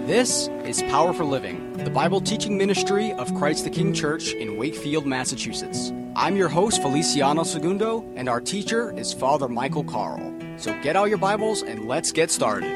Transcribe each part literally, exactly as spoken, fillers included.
This is Power for Living, the Bible teaching ministry of Christ the King Church in Wakefield, Massachusetts. I'm your host, Feliciano Segundo, and our teacher is Father Michael Carl. So get out your Bibles and let's get started.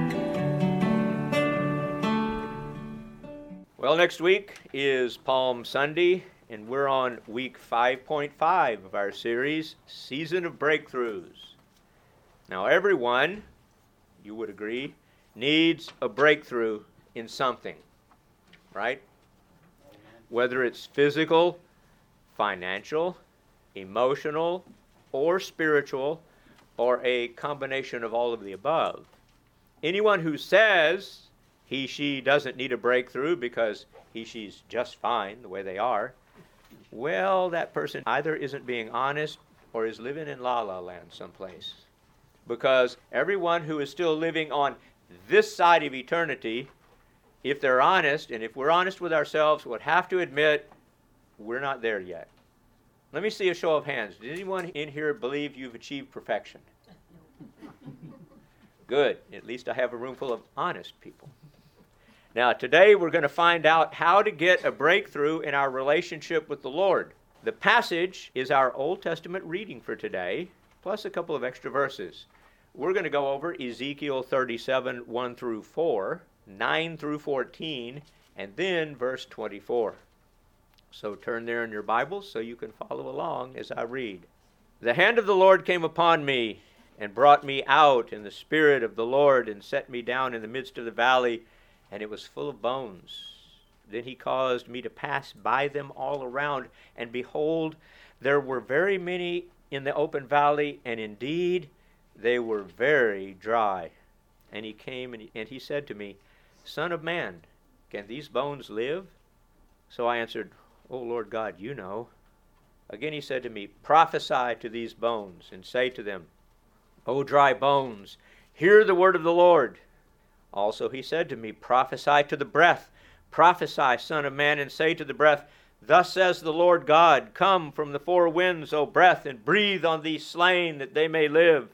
Well, next week is Palm Sunday, and we're on week five point five of our series, Season of Breakthroughs. Now, everyone, you would agree, needs a breakthrough in something, right? Whether it's physical, financial, emotional, or spiritual, or a combination of all of the above. Anyone who says he, she doesn't need a breakthrough because he, she's just fine the way they are, well, that person either isn't being honest or is living in la-la land someplace. Because everyone who is still living on this side of eternity, if they're honest, and if we're honest with ourselves, would have to admit we're not there yet. Let me see a show of hands. Does anyone in here believe you've achieved perfection? Good. At least I have a room full of honest people. Now, today we're going to find out how to get a breakthrough in our relationship with the Lord. The passage is our Old Testament reading for today, plus a couple of extra verses. We're going to go over Ezekiel thirty-seven, one through four, nine through fourteen, and then verse twenty-four. So turn there in your Bibles so you can follow along as I read. The hand of the Lord came upon me and brought me out in the spirit of the Lord and set me down in the midst of the valley, and it was full of bones. Then he caused me to pass by them all around, and behold, there were very many in the open valley, and indeed they were very dry. And he came and he, and he said to me, Son of man, can these bones live? So I answered, O Lord God, you know. Again he said to me, Prophesy to these bones, and say to them, O dry bones, hear the word of the Lord. Also he said to me, Prophesy to the breath. Prophesy, Son of man, and say to the breath, Thus says the Lord God, Come from the four winds, O breath, and breathe on these slain, that they may live.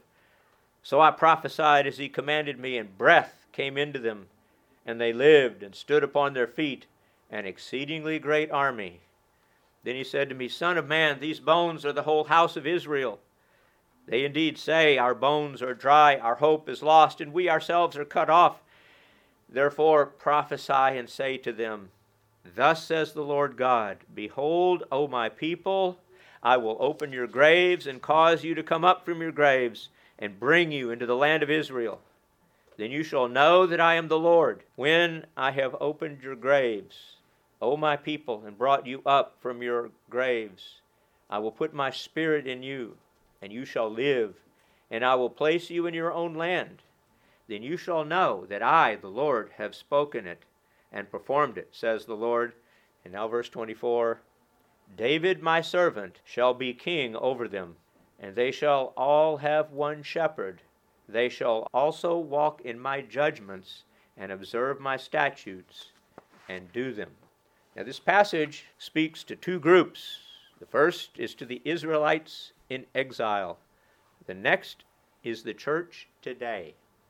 So I prophesied as he commanded me, and breath came into them, and they lived and stood upon their feet, an exceedingly great army. Then he said to me, Son of man, these bones are the whole house of Israel. They indeed say, Our bones are dry, our hope is lost, and we ourselves are cut off. Therefore prophesy and say to them, Thus says the Lord God, Behold, O my people, I will open your graves and cause you to come up from your graves, and bring you into the land of Israel. Then you shall know that I am the Lord, when I have opened your graves, O my people, and brought you up from your graves. I will put my spirit in you, and you shall live, and I will place you in your own land. Then you shall know that I, the Lord, have spoken it and performed it, says the Lord. And now verse twenty-four, David my servant shall be king over them, and they shall all have one shepherd. They shall also walk in my judgments and observe my statutes and do them. Now this passage speaks to two groups. The first is to the Israelites in exile. The next is the church today.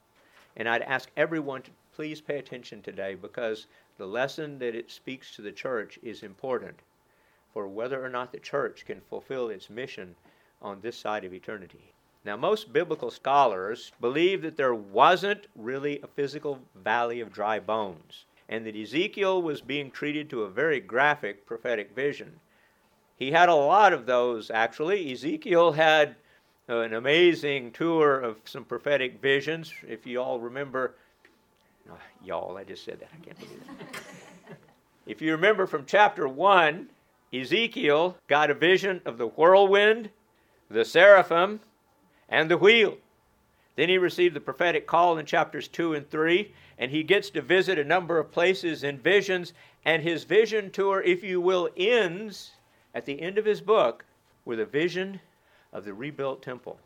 And I'd ask everyone to please pay attention today, because the lesson that it speaks to the church is important for whether or not the church can fulfill its mission on this side of eternity. Now, most biblical scholars believe that there wasn't really a physical valley of dry bones, and that Ezekiel was being treated to a very graphic prophetic vision. He had a lot of those, actually. Ezekiel had an amazing tour of some prophetic visions. If you all remember, oh, y'all, I just said that, I can't believe it. If you remember from chapter one, Ezekiel got a vision of the whirlwind, the seraphim, and the wheel. Then he received the prophetic call in chapters two and three, and he gets to visit a number of places in visions, and his vision tour, if you will, ends at the end of his book with a vision of the rebuilt temple.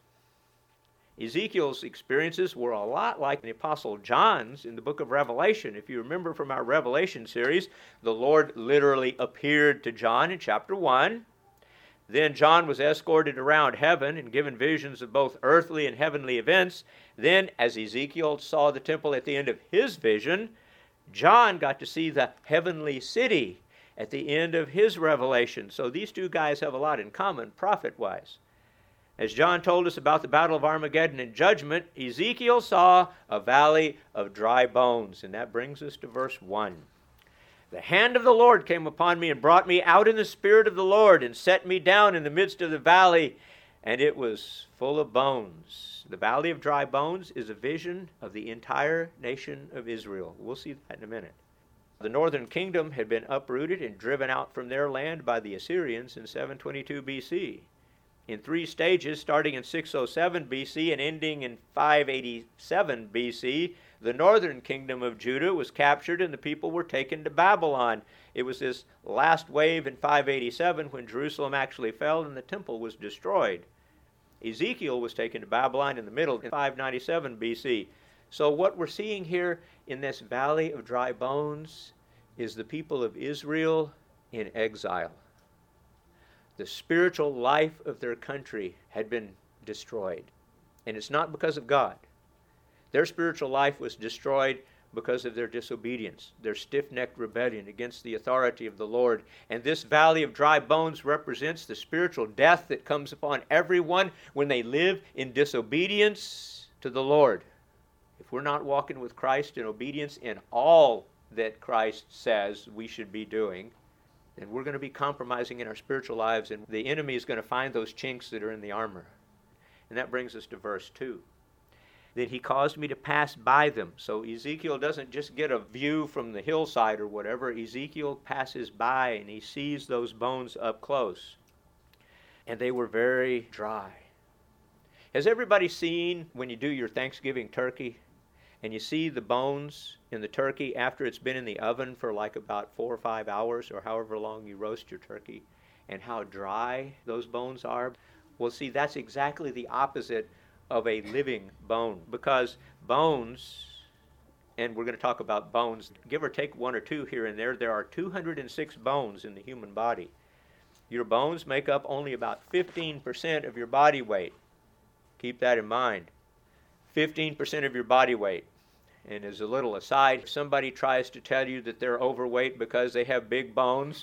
Ezekiel's experiences were a lot like the Apostle John's in the book of Revelation. If you remember from our Revelation series, the Lord literally appeared to John in chapter one. Then John was escorted around heaven and given visions of both earthly and heavenly events. Then, as Ezekiel saw the temple at the end of his vision, John got to see the heavenly city at the end of his revelation. So these two guys have a lot in common, prophet-wise. As John told us about the Battle of Armageddon and judgment, Ezekiel saw a valley of dry bones. And that brings us to verse one. The hand of the Lord came upon me and brought me out in the spirit of the Lord and set me down in the midst of the valley, and it was full of bones. The valley of dry bones is a vision of the entire nation of Israel. We'll see that in a minute. The northern kingdom had been uprooted and driven out from their land by the Assyrians in seven twenty-two B C. In three stages, starting in six oh seven B C and ending in five eighty-seven B C, the northern kingdom of Judah was captured and the people were taken to Babylon. It was this last wave in five eighty-seven when Jerusalem actually fell and the temple was destroyed. Ezekiel was taken to Babylon in the middle in five ninety-seven B C. So what we're seeing here in this valley of dry bones is the people of Israel in exile. The spiritual life of their country had been destroyed. And it's not because of God. Their spiritual life was destroyed because of their disobedience, their stiff-necked rebellion against the authority of the Lord. And this valley of dry bones represents the spiritual death that comes upon everyone when they live in disobedience to the Lord. If we're not walking with Christ in obedience in all that Christ says we should be doing, then we're going to be compromising in our spiritual lives, and the enemy is going to find those chinks that are in the armor. And that brings us to verse two. Then he caused me to pass by them. So Ezekiel doesn't just get a view from the hillside or whatever. Ezekiel passes by and he sees those bones up close. And they were very dry. Has everybody seen when you do your Thanksgiving turkey and you see the bones in the turkey after it's been in the oven for like about four or five hours or however long you roast your turkey, and how dry those bones are? Well, see, that's exactly the opposite of a living bone, because bones, and we're going to talk about bones, give or take one or two here and there, there are two hundred six bones in the human body. Your bones make up only about fifteen percent of your body weight. Keep that in mind. fifteen percent of your body weight. And as a little aside, if somebody tries to tell you that they're overweight because they have big bones,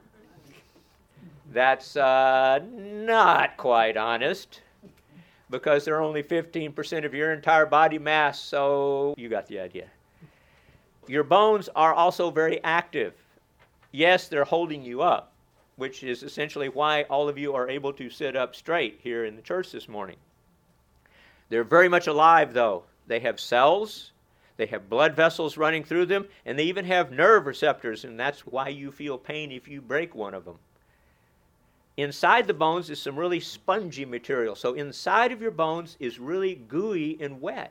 that's uh, not quite honest, because they're only fifteen percent of your entire body mass, so you got the idea. Your bones are also very active. Yes, they're holding you up, which is essentially why all of you are able to sit up straight here in the church this morning. They're very much alive, though. They have cells, they have blood vessels running through them, and they even have nerve receptors, and that's why you feel pain if you break one of them. Inside the bones is some really spongy material. So inside of your bones is really gooey and wet.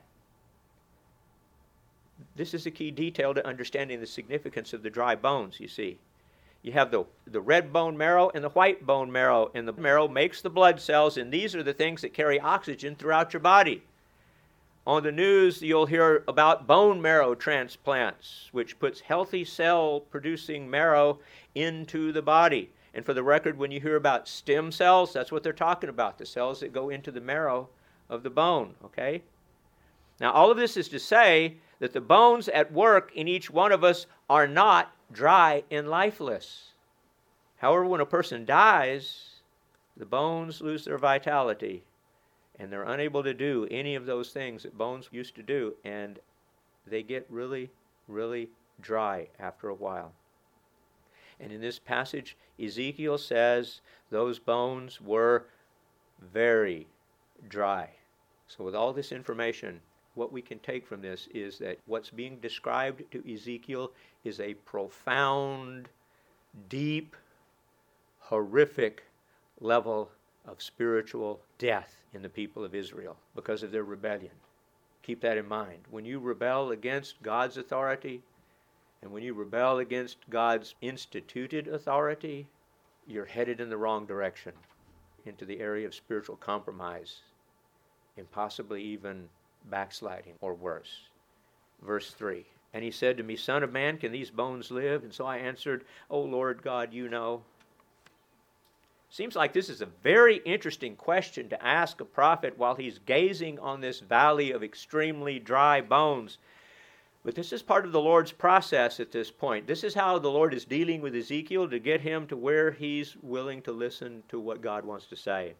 This is a key detail to understanding the significance of the dry bones, you see. You have the, the red bone marrow and the white bone marrow, and the marrow makes the blood cells, and these are the things that carry oxygen throughout your body. On the news, you'll hear about bone marrow transplants, which puts healthy cell-producing marrow into the body. And for the record, when you hear about stem cells, that's what they're talking about, the cells that go into the marrow of the bone, okay? Now, all of this is to say that the bones at work in each one of us are not dry and lifeless. However, when a person dies, the bones lose their vitality, and they're unable to do any of those things that bones used to do, and they get really, really dry after a while. And in this passage, Ezekiel says those bones were very dry. So with all this information, what we can take from this is that what's being described to Ezekiel is a profound, deep, horrific level of spiritual death in the people of Israel because of their rebellion. Keep that in mind. When you rebel against God's authority, and when you rebel against God's instituted authority, you're headed in the wrong direction, into the area of spiritual compromise, and possibly even backsliding or worse. Verse three, and he said to me, Son of man, can these bones live? And so I answered, O Lord God, you know. Seems like this is a very interesting question to ask a prophet while he's gazing on this valley of extremely dry bones. But this is part of the Lord's process at this point. This is how the Lord is dealing with Ezekiel to get him to where he's willing to listen to what God wants to say.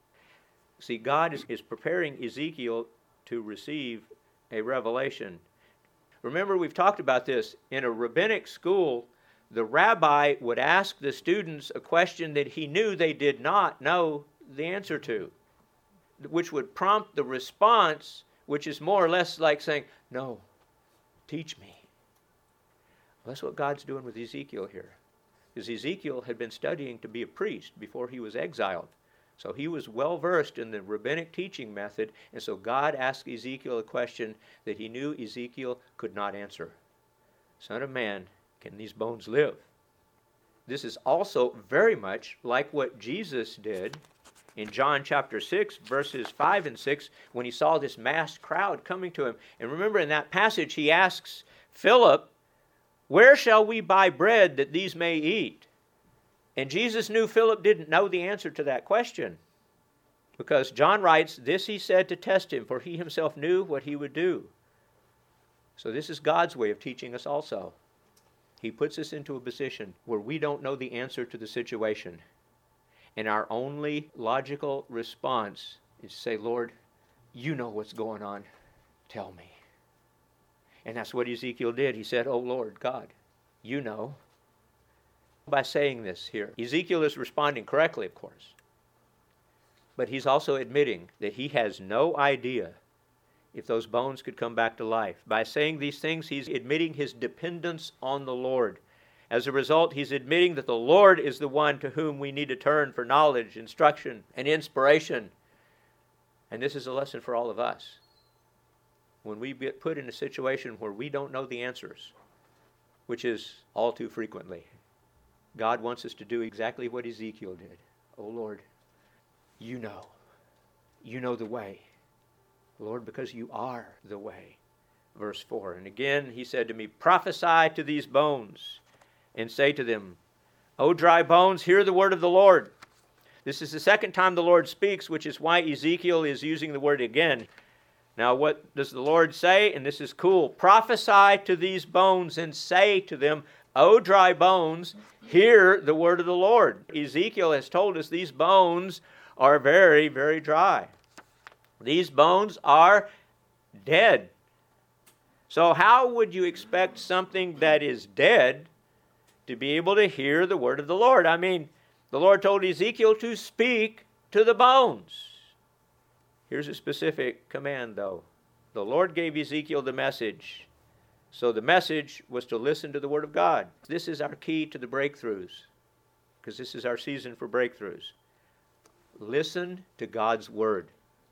See, God is, is preparing Ezekiel to receive a revelation. Remember, we've talked about this. In a rabbinic school, the rabbi would ask the students a question that he knew they did not know the answer to, which would prompt the response, which is more or less like saying, no, teach me. Well, that's what God's doing with Ezekiel here. Because Ezekiel had been studying to be a priest before he was exiled. So he was well versed in the rabbinic teaching method, and so God asked Ezekiel a question that he knew Ezekiel could not answer. Son of man, can these bones live? This is also very much like what Jesus did in John chapter six, verses five and six, when he saw this massed crowd coming to him. And remember, in that passage, he asks Philip, where shall we buy bread that these may eat? And Jesus knew Philip didn't know the answer to that question. Because John writes, this he said to test him, for he himself knew what he would do. So this is God's way of teaching us also. He puts us into a position where we don't know the answer to the situation. And our only logical response is to say, Lord, you know what's going on. Tell me. And that's what Ezekiel did. He said, oh Lord God, you know. By saying this here, Ezekiel is responding correctly, of course. But he's also admitting that he has no idea if those bones could come back to life. By saying these things, he's admitting his dependence on the Lord. As a result, he's admitting that the Lord is the one to whom we need to turn for knowledge, instruction, and inspiration. And this is a lesson for all of us. When we get put in a situation where we don't know the answers, which is all too frequently, God wants us to do exactly what Ezekiel did. Oh Lord, you know. You know the way. Lord, because you are the way. Verse four. And again he said to me, prophesy to these bones and say to them, O dry bones, hear the word of the Lord. This is the second time the Lord speaks, which is why Ezekiel is using the word again. Now what does the Lord say? And this is cool. Prophesy to these bones and say to them, O dry bones, hear the word of the Lord. Ezekiel has told us these bones are very, very dry. These bones are dead. So how would you expect something that is dead to be able to hear the word of the Lord? I mean, the Lord told Ezekiel to speak to the bones. Here's a specific command, though. The Lord gave Ezekiel the message. So the message was to listen to the word of God. This is our key to the breakthroughs, because this is our season for breakthroughs. Listen to God's word.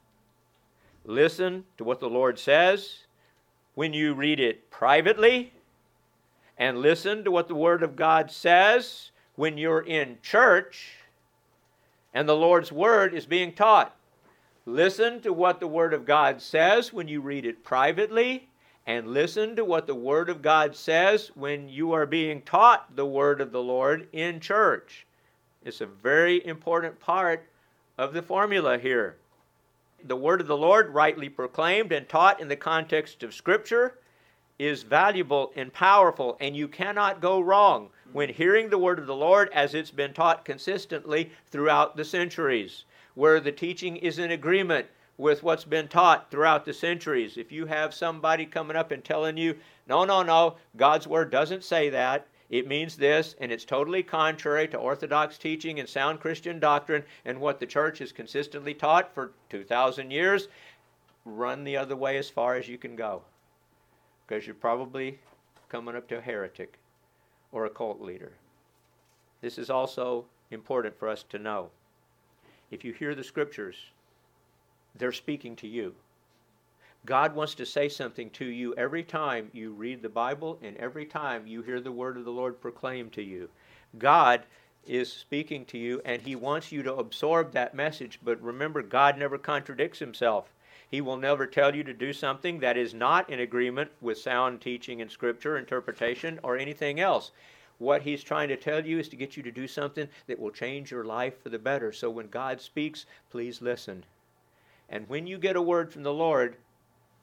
Listen to what the Lord says when you read it privately, and listen to what the word of God says when you're in church and the Lord's word is being taught. Listen to what the word of God says when you read it privately, and listen to what the word of God says when you are being taught the word of the Lord in church. It's a very important part of the formula here. The word of the Lord, rightly proclaimed and taught in the context of Scripture, is valuable and powerful, and you cannot go wrong when hearing the word of the Lord as it's been taught consistently throughout the centuries, where the teaching is in agreement with what's been taught throughout the centuries. If you have somebody coming up and telling you, no, no, no, God's word doesn't say that, it means this, and it's totally contrary to Orthodox teaching and sound Christian doctrine and what the church has consistently taught for two thousand years, run the other way as far as you can go, because you're probably coming up to a heretic or a cult leader. This is also important for us to know. If you hear the Scriptures, they're speaking to you. God wants to say something to you every time you read the Bible and every time you hear the word of the Lord proclaimed to you. God is speaking to you, and He wants you to absorb that message. But remember, God never contradicts Himself. He will never tell you to do something that is not in agreement with sound teaching in Scripture, interpretation, or anything else. What He's trying to tell you is to get you to do something that will change your life for the better. So when God speaks, please listen. And when you get a word from the Lord,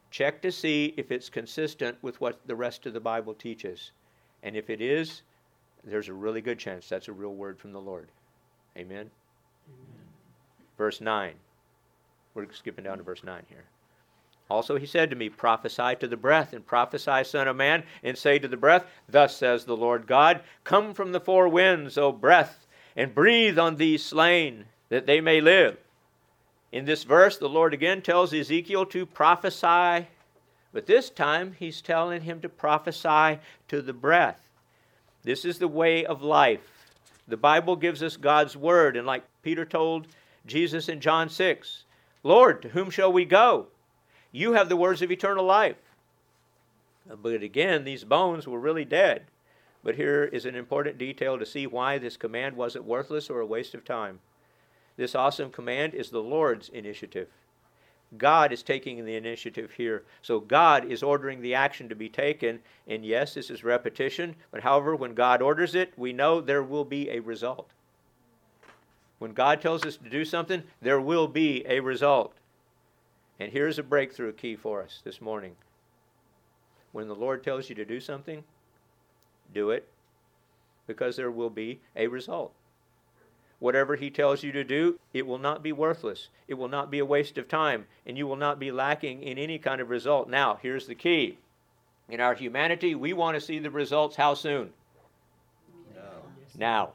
check to see if it's consistent with what the rest of the Bible teaches. And if it is, there's a really good chance that's a real word from the Lord. Amen? Amen. Verse nine. We're skipping down to verse nine here. Also he said to me, prophesy to the breath, and prophesy, son of man, and say to the breath, thus says the Lord God, come from the four winds, O breath, and breathe on these slain, that they may live. In this verse, the Lord again tells Ezekiel to prophesy, but this time he's telling him to prophesy to the breath. This is the way of life. The Bible gives us God's word, and like Peter told Jesus in John six, Lord, to whom shall we go? You have the words of eternal life. But again, these bones were really dead. But here is an important detail to see why this command wasn't worthless or a waste of time. This awesome command is the Lord's initiative. God is taking the initiative here. So God is ordering the action to be taken. And yes, this is repetition. But however, when God orders it, we know there will be a result. When God tells us to do something, there will be a result. And here's a breakthrough key for us this morning. When the Lord tells you to do something, do it, because there will be a result. Whatever he tells you to do, it will not be worthless. It will not be a waste of time, and you will not be lacking in any kind of result. Now, here's the key. In our humanity, we want to see the results how soon? No. Now.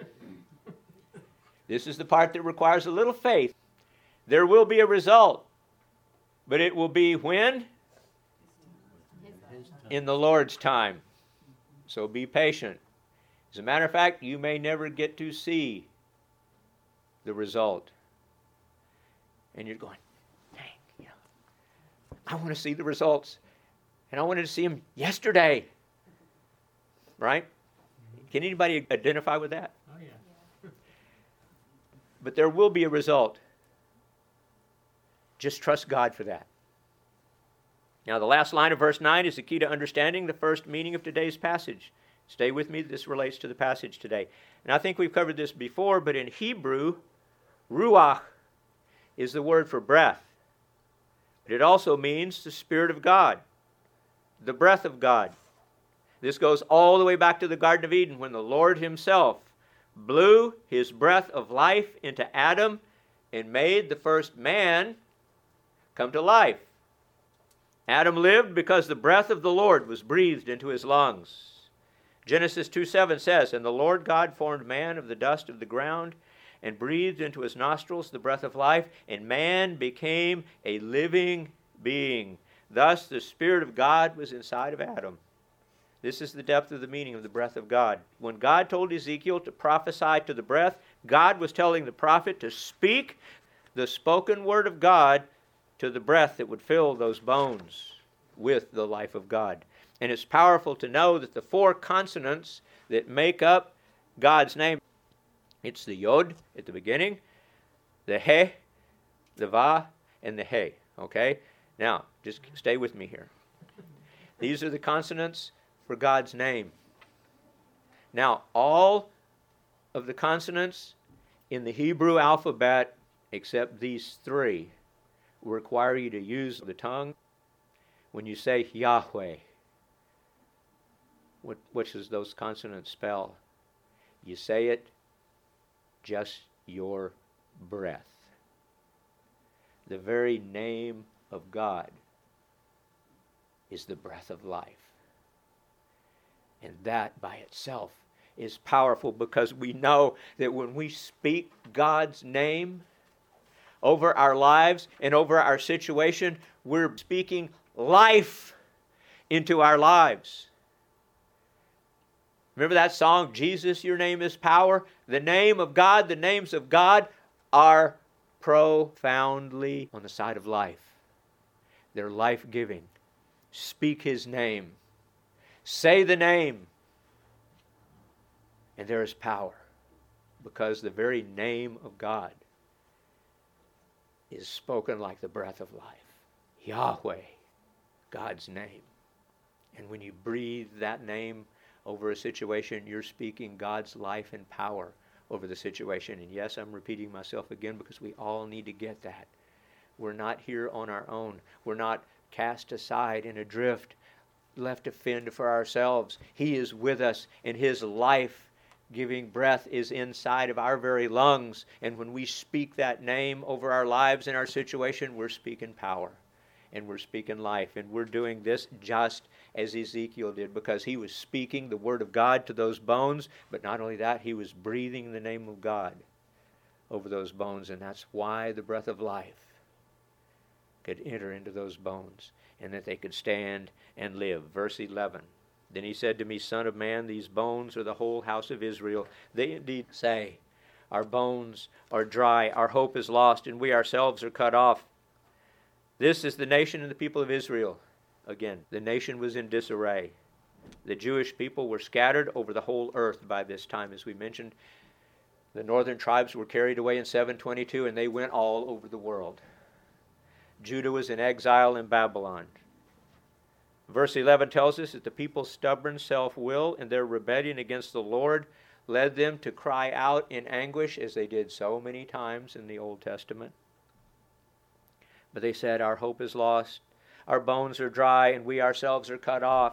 This is the part that requires a little faith. There will be a result. But it will be when? In the Lord's time. So be patient. As a matter of fact, you may never get to see the result. And you're going, dang, you know, I want to see the results. And I wanted to see them yesterday. Right? Can anybody identify with that? Oh, yeah. But there will be a result. Just trust God for that. Now, the last line of verse nine is the key to understanding the first meaning of today's passage. Stay with me. This relates to the passage today. And I think we've covered this before, but in Hebrew, ruach is the word for breath. But it also means the Spirit of God, the breath of God. This goes all the way back to the Garden of Eden when the Lord himself blew his breath of life into Adam and made the first man come to life. Adam lived because the breath of the Lord was breathed into his lungs. Genesis two seven says, and the Lord God formed man of the dust of the ground and breathed into his nostrils the breath of life, and man became a living being. Thus the Spirit of God was inside of Adam. This is the depth of the meaning of the breath of God. When God told Ezekiel to prophesy to the breath, God was telling the prophet to speak the spoken word of God to the breath that would fill those bones with the life of God. And it's powerful to know that the four consonants that make up God's name, it's the Yod at the beginning, the He, the Va, and the He. Okay? Now, just stay with me here. These are the consonants for God's name. Now, all of the consonants in the Hebrew alphabet, except these three, require you to use the tongue when you say Yahweh. What, what does those consonants spell? You say it just your breath. The very name of God is the breath of life. And that by itself is powerful, because we know that when we speak God's name over our lives and over our situation, we're speaking life into our lives. Remember that song, Jesus, Your Name is Power? The name of God, the names of God are profoundly on the side of life. They're life-giving. Speak His name. Say the name. And there is power, because the very name of God is spoken like the breath of life. Yahweh, God's name. And when you breathe that name over a situation, you're speaking God's life and power over the situation. And yes, I'm repeating myself again because we all need to get that. We're not here on our own. We're not cast aside and adrift, left to fend for ourselves. He is with us, and His life-giving breath is inside of our very lungs. And when we speak that name over our lives and our situation, we're speaking power, and we're speaking life. And we're doing this just as Ezekiel did, because he was speaking the word of God to those bones. But not only that, he was breathing the name of God over those bones. And that's why the breath of life could enter into those bones, and that they could stand and live. Verse eleven. Then he said to me, Son of man, these bones are the whole house of Israel. They indeed say, our bones are dry, our hope is lost, and we ourselves are cut off. This is the nation and the people of Israel. Again, the nation was in disarray. The Jewish people were scattered over the whole earth by this time, as we mentioned. The northern tribes were carried away in seven twenty-two, and they went all over the world. Judah was in exile in Babylon. Verse eleven tells us that the people's stubborn self-will and their rebellion against the Lord led them to cry out in anguish, as they did so many times in the Old Testament. But they said, our hope is lost, our bones are dry, and we ourselves are cut off.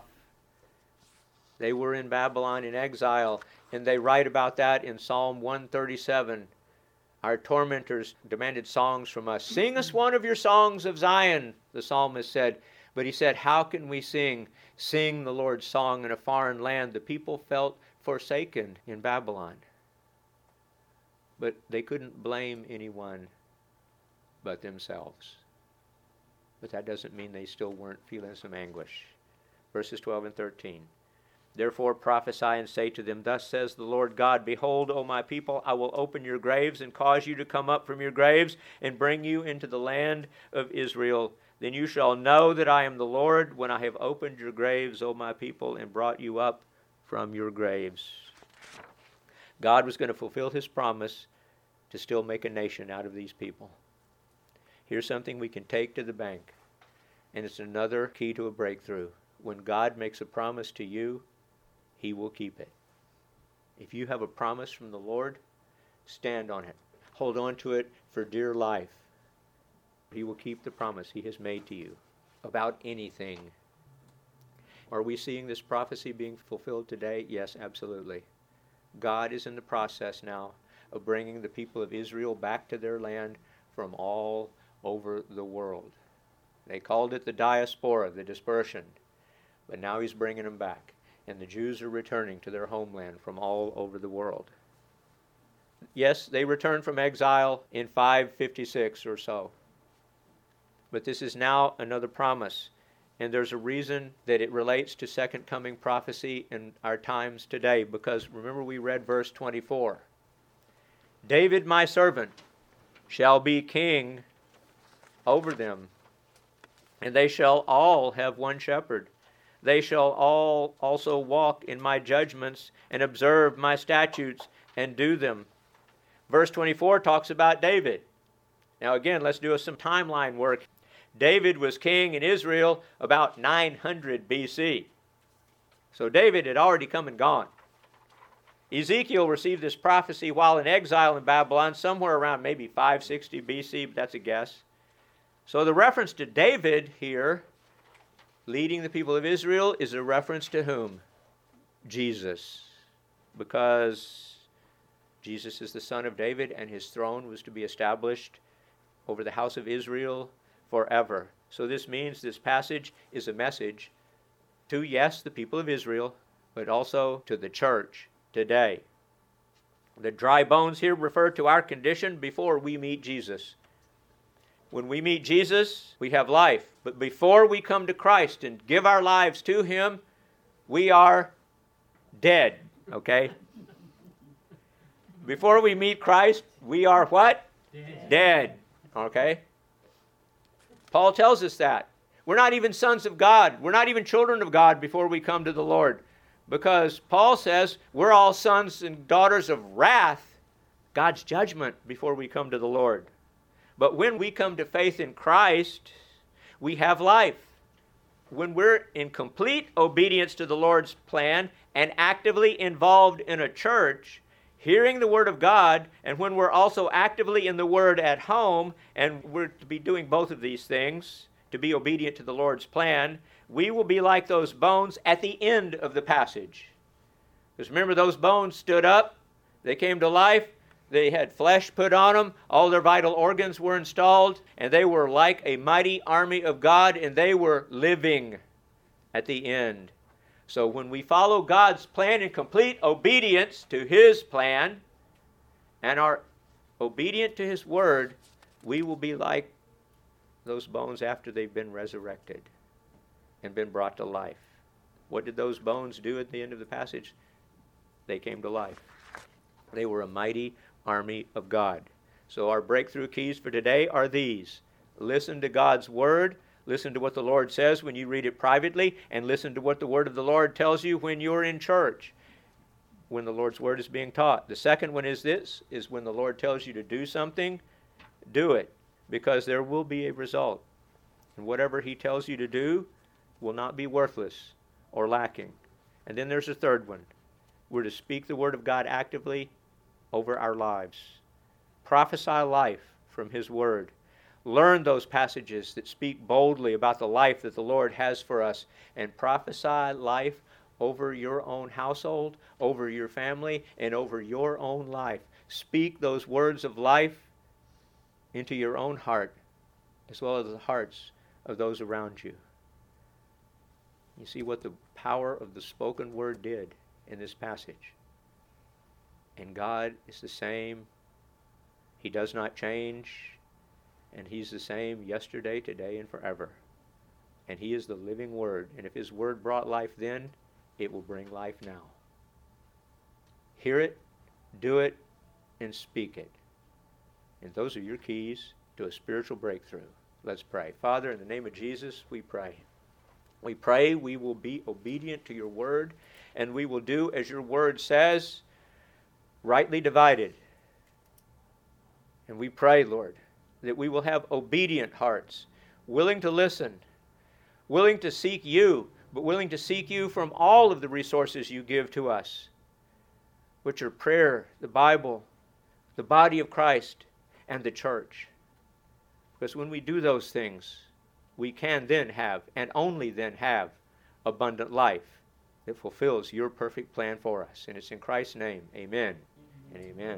They were in Babylon in exile, and they write about that in Psalm one thirty-seven. Our tormentors demanded songs from us. Sing us one of your songs of Zion, the psalmist said. But he said, how can we sing? Sing the Lord's song in a foreign land. The people felt forsaken in Babylon. But they couldn't blame anyone but themselves. But that doesn't mean they still weren't feeling some anguish. Verses twelve and thirteen. Therefore prophesy and say to them, thus says the Lord God, behold, O my people, I will open your graves and cause you to come up from your graves and bring you into the land of Israel. Then you shall know that I am the Lord when I have opened your graves, O my people, and brought you up from your graves. God was going to fulfill His promise to still make a nation out of these people. Here's something we can take to the bank, and it's another key to a breakthrough. When God makes a promise to you, He will keep it. If you have a promise from the Lord, stand on it. Hold on to it for dear life. He will keep the promise He has made to you about anything. Are we seeing this prophecy being fulfilled today? Yes, absolutely. God is in the process now of bringing the people of Israel back to their land from all over the world. They called it the diaspora, the dispersion. But now He's bringing them back. And the Jews are returning to their homeland from all over the world. Yes, they returned from exile in five fifty-six or so. But this is now another promise. And there's a reason that it relates to second coming prophecy in our times today. Because remember, we read verse twenty-four. David, my servant, shall be king over them, and they shall all have one shepherd. They shall all also walk in my judgments and observe my statutes and do them. Verse twenty-four talks about David. Now again, let's do some timeline work. David was king in Israel about nine hundred B C. So David had already come and gone. Ezekiel received this prophecy while in exile in Babylon, somewhere around maybe five sixty B C, but that's a guess. So the reference to David here, leading the people of Israel, is a reference to whom? Jesus. Because Jesus is the son of David, and his throne was to be established over the house of Israel forever. So this means this passage is a message to, yes, the people of Israel, but also to the church today. The dry bones here refer to our condition before we meet Jesus. When we meet Jesus, we have life. But before we come to Christ and give our lives to Him, we are dead, okay? Before we meet Christ, we are what? Dead. Dead, okay? Paul tells us that. We're not even sons of God. We're not even children of God before we come to the Lord. Because Paul says we're all sons and daughters of wrath, God's judgment, before we come to the Lord. But when we come to faith in Christ, we have life. When we're in complete obedience to the Lord's plan and actively involved in a church, hearing the Word of God, and when we're also actively in the Word at home, and we're to be doing both of these things, to be obedient to the Lord's plan, we will be like those bones at the end of the passage. Because remember, those bones stood up, they came to life, they had flesh put on them, all their vital organs were installed, and they were like a mighty army of God, and they were living at the end. So when we follow God's plan in complete obedience to His plan and are obedient to His word, we will be like those bones after they've been resurrected and been brought to life. What did those bones do at the end of the passage? They came to life. They were a mighty army of God. So our breakthrough keys for today are these. Listen to God's word. Listen to what the Lord says when you read it privately, and listen to what the word of the Lord tells you when you're in church, when the Lord's word is being taught. The second one is this, is when the Lord tells you to do something, do it, because there will be a result. And whatever He tells you to do will not be worthless or lacking. And then there's a third one. We're to speak the word of God actively over our lives. Prophesy life from His word. Learn those passages that speak boldly about the life that the Lord has for us, and prophesy life over your own household, over your family, and over your own life. Speak those words of life into your own heart, as well as the hearts of those around you. You see what the power of the spoken word did in this passage. And God is the same. He does not change. And He's the same yesterday, today, and forever. And He is the living Word. And if His Word brought life then, it will bring life now. Hear it, do it, and speak it. And those are your keys to a spiritual breakthrough. Let's pray. Father, in the name of Jesus, we pray. We pray we will be obedient to your word, and we will do as your word says, rightly divided. And we pray, Lord, that we will have obedient hearts, willing to listen, willing to seek you, but willing to seek you from all of the resources you give to us, which are prayer, the Bible, the body of Christ, and the church. Because when we do those things, we can then have, and only then have, abundant life that fulfills your perfect plan for us. And it's in Christ's name, amen and amen.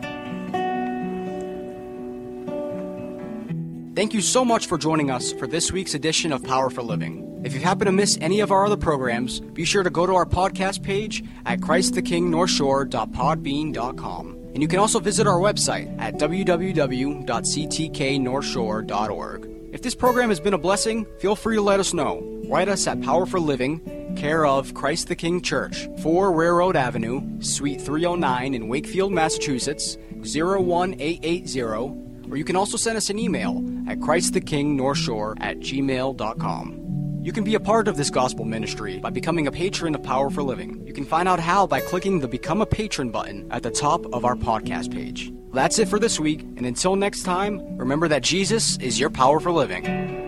Thank you so much for joining us for this week's edition of Power for Living. If you happen to miss any of our other programs, be sure to go to our podcast page at christ the king north shore dot podbean dot com. And you can also visit our website at w w w dot c t k north shore dot org. If this program has been a blessing, feel free to let us know. Write us at Power for Living, care of Christ the King Church, four Railroad Avenue, Suite three oh nine in Wakefield, Massachusetts, zero one eight eight zero. Or you can also send us an email at christ the king north shore at gmail dot com. You can be a part of this gospel ministry by becoming a patron of Power for Living. You can find out how by clicking the Become a Patron button at the top of our podcast page. That's it for this week, and until next time, remember that Jesus is your power for living.